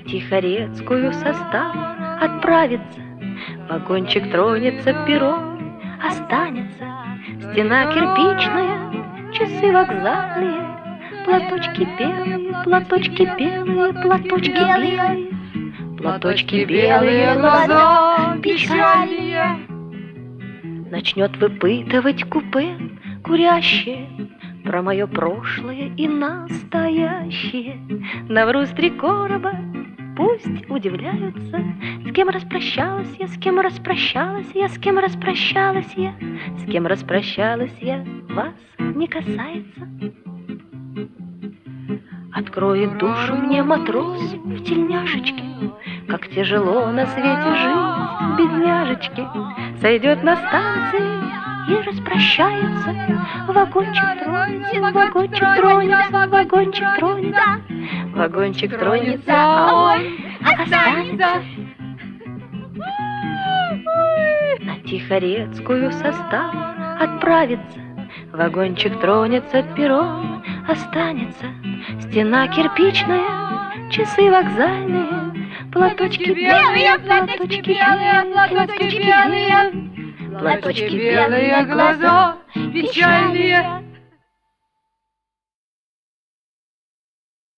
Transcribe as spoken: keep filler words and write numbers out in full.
Тихорецкую состав отправится, вагончик тронется, перрон останется, стена кирпичная, часы вокзальные, платочки белые, платочки белые, платочки белые, платочки белые, глаза печальные. Начнет выпытывать купе курящее про мое прошлое и настоящее. Навру с три короба, пусть удивляются, с кем распрощалась я, с кем распрощалась я, с кем распрощалась я, с кем распрощалась я, вас не касается. Откроет душу мне матрос в тельняшечке, как тяжело на свете жить, бедняжечки. Сойдет на станции и распрощается, вагончик тронется, вагончик тронется, вагончик тронется, вагончик тронется, а он останется. На Тихорецкую состав отправится, вагончик тронется, перрон останется, стена кирпичная, часы вокзальные, платочки белые, платочки белые, платочки белые, платочки белые, глаза печальные.